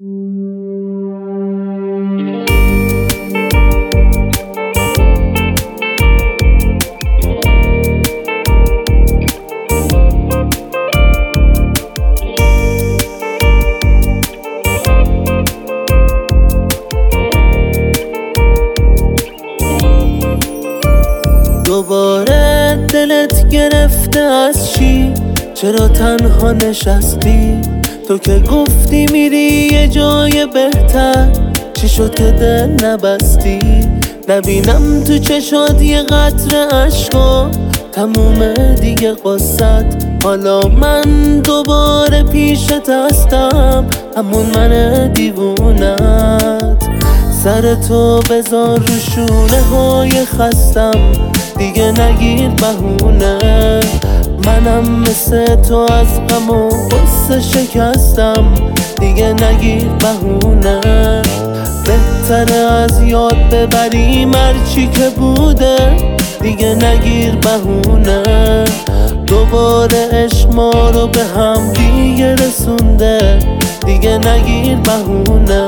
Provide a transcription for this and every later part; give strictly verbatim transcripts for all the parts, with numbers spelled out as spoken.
دوباره دلت گرفته از چی؟ چرا تنها نشستی؟ تو که گفتی میری یه جای بهتر، چی شد که دل نبستی؟ نبینم تو چشات یه قطره عشقا، تموم دیگه قصت. حالا من دوباره پیشت هستم، همون من دیوونت. سر تو بذار رو شونه های خستم، دیگه نگیر بهونه. منم مثل تو از غم و غصه شکستم، دیگه نگیر بهونه. بهتره از یاد ببریم هرچی که بوده، دیگه نگیر بهونه. دوباره عشق ما رو به هم دیگه رسونده، دیگه نگیر بهونه.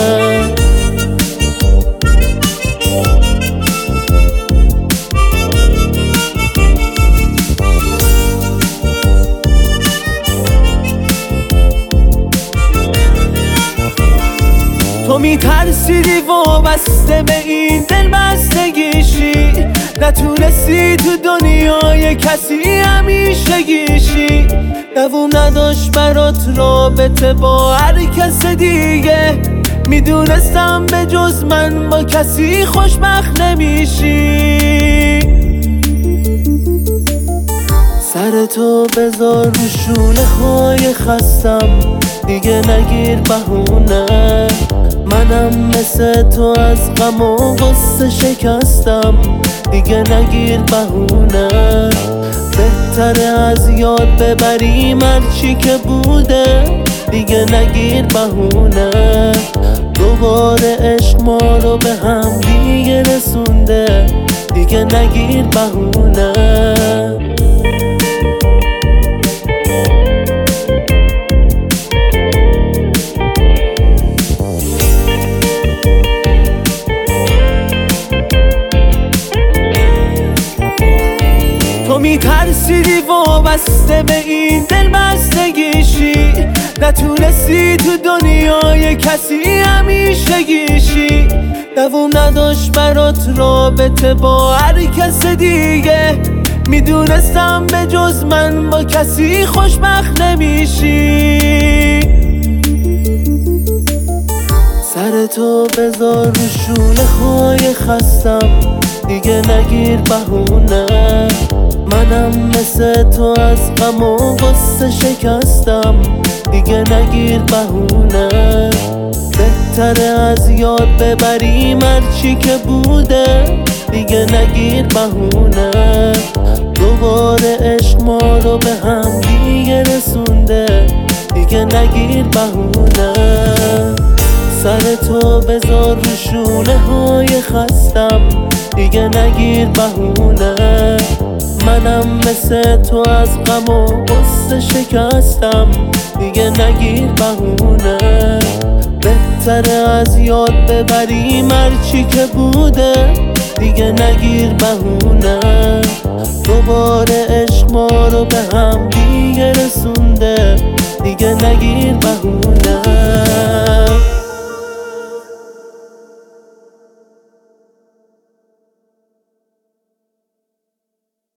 تو میترسیدی وابسته به این دل بستگیشی، نتونستی تو دنیای کسی همیشه گیشی. دووم نداشت برات رابطه با هر کس دیگه، میدونستم به جز من با کسی خوشبخت نمیشی. سر تو بذار رو شونه های خستم، دیگه نگیر بهونه. منم مثل تو از غم و غصه شکستم، دیگه نگیر بهونه. بهتره از یاد ببریم هرچی که بوده، دیگه نگیر بهونه. دوباره عشق ما رو به هم دیگه رسونده، دیگه نگیر بهونه. تو میترسیدی وابسته به این دل بستگیشی، نتونستی تو دنیای کسی همیشه گیشی. دووم نداشت برات رابطه با هر کس دیگه، میدونستم به جز من با کسی خوشبخت نمیشی. سر تو بذار رو شونه های خستم، دیگه نگیر بهونه. منم مثل تو از غم و غصه شکستم، دیگه نگیر بهونه. بهتره از یاد ببریم هرچی که بوده، دیگه نگیر بهونه. دوباره عشق ما رو به هم دیگه رسونده، دیگه نگیر بهونه. سر تو بذار رو شونه های خستم، دیگه نگیر بهونه. منم مثل تو از غم و غصه شکستم، دیگه نگیر بهونه. بهتره از یاد ببریم هرچی که بوده، دیگه نگیر بهونه. دوباره عشق ما رو به هم دیگه رسونده، دیگه نگیر بهونه.